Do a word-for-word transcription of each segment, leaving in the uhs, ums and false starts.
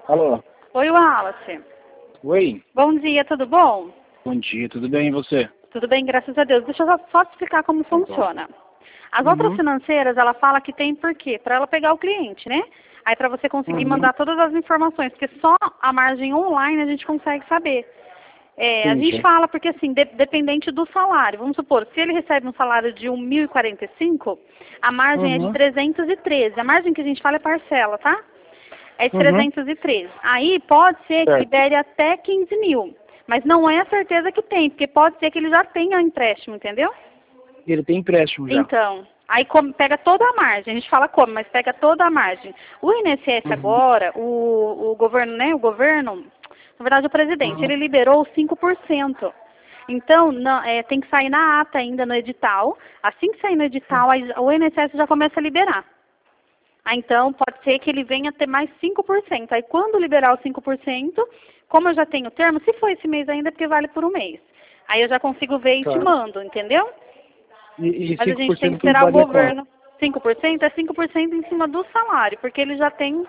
Alô? Oi, Wallace. Oi? Bom dia, tudo bom? Bom dia, tudo bem e você? Tudo bem, graças a Deus. Deixa eu só, só te explicar como funciona. As outras Uhum. financeiras, ela fala que tem por quê? Para ela pegar o cliente, né? Aí para você conseguir Uhum. mandar todas as informações, porque só a margem online a gente consegue saber. É, a gente Entendi. fala porque, assim, de, dependente do salário. Vamos supor, se ele recebe um salário de mil e quarenta e cinco, a margem é de Uhum. trezentos e treze. A margem que a gente fala é parcela, tá? É de Uhum. trezentos e treze. Aí pode ser que Certo. libere até quinze mil. Mas não é a certeza que tem, porque pode ser que ele já tenha empréstimo, entendeu? Ele tem empréstimo já. Então, aí come- pega toda a margem, a gente fala como, mas pega toda a margem. O I N S S Uhum. agora, o, o governo, né, o governo, na verdade o presidente, Uhum. ele liberou cinco por cento. Então, não- é, tem que sair na ata ainda no edital. Assim que sair no edital, aí o I N S S já começa a liberar. Ah, então, pode ser que ele venha ter mais cinco por cento. Aí, quando liberar os cinco por cento, como eu já tenho o termo, se for esse mês ainda, é porque vale por um mês. Aí eu já consigo ver e te Tá. mando, entendeu? E, e Mas a cinco gente por tem cento que tudo esperar o daria quanto? governo. cinco por cento é cinco por cento em cima do salário, porque ele já tem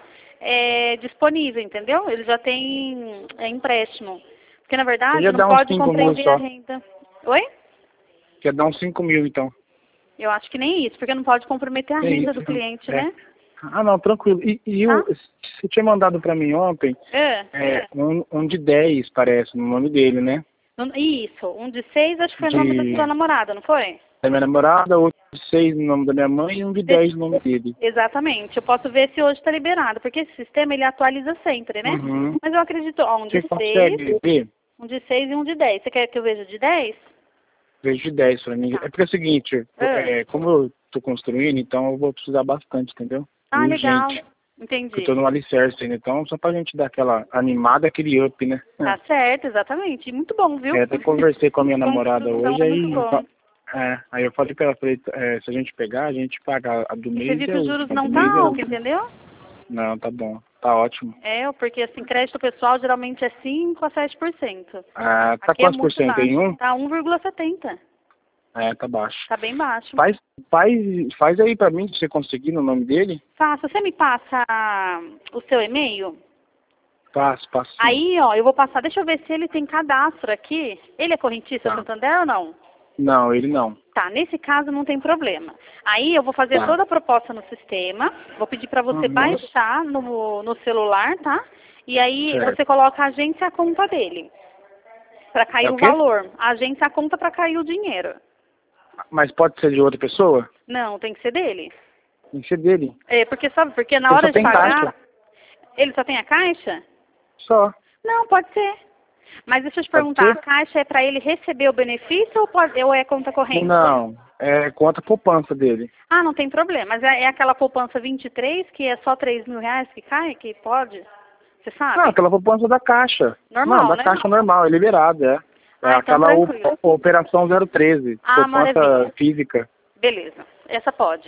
é, disponível, entendeu? Ele já tem é, empréstimo. Porque, na Eu verdade, ia não dar uns pode cinco mil compreender a só. renda. Oi? Quer dar uns cinco mil então. Eu acho que nem isso, porque não pode comprometer a É renda isso. do cliente, É. né? Ah, não, tranquilo. E, e Tá? o, você tinha mandado pra mim ontem É. é, um, um de dez, parece, no nome dele, né? Não- Isso, um de seis acho que foi o nome da sua De namorada, não foi? da minha namorada, outro de seis no nome da minha mãe e um de Deixa- dez no nome dele. Exatamente, eu posso ver se hoje está liberado, porque esse sistema ele atualiza sempre, né? Uhum. Mas eu acredito, ó, um de Você seis, consegue ver? um de seis e um de dez. Você quer que eu veja de dez? Vejo de dez pra mim. Tá. É porque é o seguinte, Ah, é, como eu tô construindo, então eu vou precisar bastante, entendeu? ah, legal. Urgente. Porque eu tô Entendi. no alicerce ainda, então só pra gente dar aquela animada, aquele up, né? Tá certo, exatamente. Muito bom, viu? É, até conversei com a minha namorada Construção hoje, é muito aí, bom. é, aí eu falei pra ela, falei, é, se a gente pegar, a gente paga a do E você mês viu e que a os juros última, a não do tá mês e a alto, última. entendeu? Não, tá bom, tá ótimo. É, porque assim, crédito pessoal geralmente é cinco a sete por cento. Ah, tá Aqui é quantos por muito cento? Em baixo. um? Tá um vírgula setenta. É, tá baixo. Tá bem baixo. Faz, faz, faz aí pra mim, se você conseguir no nome dele. Faça, você me passa o seu e-mail? Passo, passo sim. Aí, ó, eu vou passar, deixa eu ver se ele tem cadastro aqui. Ele é correntista Tá. Santander ou não? Não, ele não. Tá, nesse caso não tem problema. Aí eu vou fazer Tá. toda a proposta no sistema, vou pedir para você Uhum. baixar no, no celular, tá? E aí Certo. você coloca a agência e a conta dele, para cair É o o quê? valor. A agência e a conta para cair o dinheiro. Mas pode ser de outra pessoa? Não, tem que ser dele. Tem que ser dele. É, porque sabe, porque na Ele só hora de tem pagar, caixa. ele só tem a caixa? Só. Não, pode ser. Mas deixa eu te Pode perguntar, a ser? caixa é para ele receber o benefício ou, pode, ou é conta corrente? Não. É conta poupança dele. Ah, não tem problema. Mas é, é aquela poupança vinte e três, que é só três mil reais que cai, que pode? Você sabe? Não, aquela poupança da caixa. Normal, Não, da né? caixa normal, é liberado, é. É Ah, então aquela o- tranquilo. o- operação zero treze, Ah, poupança maravilha. física. Beleza. Essa pode.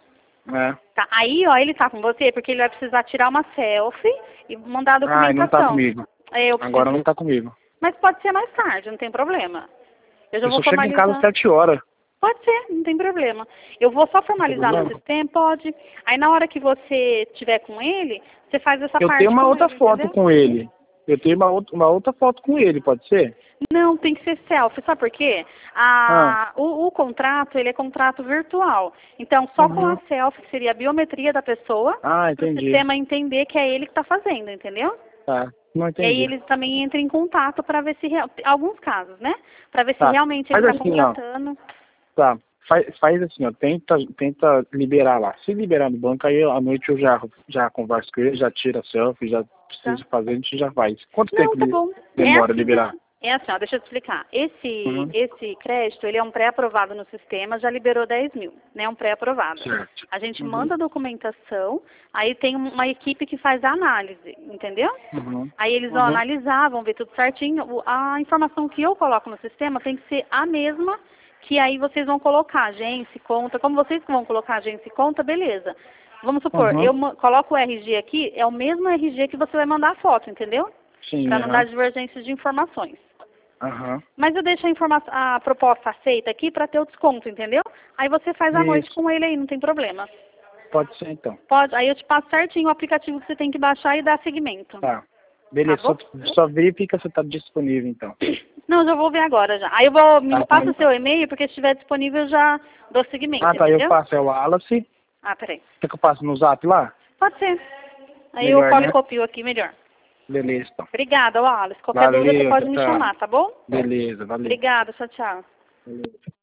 Né? Tá. Aí, ó, ele tá com você porque ele vai precisar tirar uma selfie e mandar a Ai, não tá documentação. comigo. É, eu Agora preciso. não tá comigo. Mas pode ser mais tarde, não tem problema. Eu já Eu vou só chego em casa às formalizar. sete horas. Pode ser, não tem problema. Eu vou só Não tem formalizar no problema? sistema, pode. Aí na hora que você tiver com ele, você faz essa Eu parte tenho uma com outra ele, foto entendeu? com ele. Eu tenho uma, outra- uma outra foto com ele, pode ser? Não, tem que ser selfie, sabe por quê? Ah. A, o, o contrato, ele é contrato virtual. Então, só com a Uhum. selfie, que seria a biometria da pessoa, Ah, para o entendi. sistema entender que é ele que está fazendo, entendeu? Tá. Não E aí entendi. eles também entram em contato para ver se, real- alguns casos, né? Para ver se Tá. realmente ele Faz está assim, ó. contratando. Tá. Faz, faz assim, ó. Tenta, tenta liberar lá. Se liberar no banco, aí à noite eu já, já converso com ele, já tiro a selfie, já preciso Tá. fazer, a gente já faz. Quanto Não, tempo tá de- bom. É demora assim, liberar? deixa, é assim, ó, deixa eu te explicar. Esse, Uhum. esse crédito, ele é um pré-aprovado no sistema, já liberou dez mil, né? Um pré-aprovado. Certo. A gente Uhum. manda a documentação, aí tem uma equipe que faz a análise, entendeu? Uhum. Aí eles vão Uhum. analisar, vão ver tudo certinho. O- A informação que eu coloco no sistema tem que ser a mesma que aí vocês vão colocar agência e conta. Como vocês que vão colocar agência e conta, beleza. Vamos supor, Uhum. eu ma- coloco o R G aqui, é o mesmo R G que você vai mandar a foto, entendeu? Sim, Para não dar aham. divergência de informações. Aham. Mas eu deixo a, informa- a proposta aceita aqui para ter o desconto, entendeu? Aí você faz à noite Isso. com ele aí, não tem problema. Pode ser então. Pode, aí eu te passo certinho o aplicativo que você tem que baixar e dar seguimento. Tá. Beleza, Tá bom? só, só verifica se tá disponível então. Não, já vou ver agora já. Aí eu vou, me Tá, passa tá. o seu e-mail, porque se estiver disponível eu já dou seguimento, Ah, tá, entendeu? eu passo, é o Wallace. Ah, peraí. Quer que eu passe no zap lá? Pode ser. Aí Melhor, eu colo né? e copio aqui, melhor. Beleza, então. Obrigada, Wallace. Qualquer Valeu, dúvida você pode me tchau. chamar, tá bom? Beleza, valeu. Obrigada, tchau, tchau. Valeu.